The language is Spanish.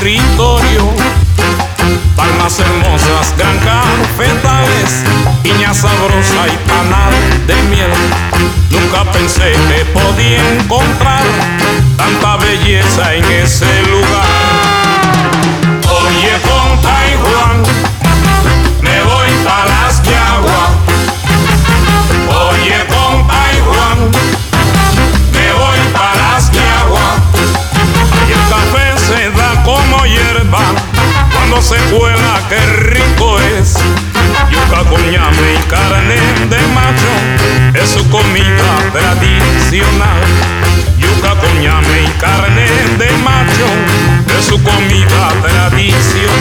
territorio. Palmas hermosas, gran cafetales, piña sabrosa y panal de miel. Nunca pensé que podía encontrar tanta belleza en ese lugar. Oye, con Taiwán me voy pa' las Yaguas. Oye, con Taiwán me voy pa' las Yaguas. Y el café se da como hierba cuando se cuela, qué rico es. Yuca con ñame y carne de macho es su comida tradicional. Yuca con ñame y carne de macho es su comida tradicional.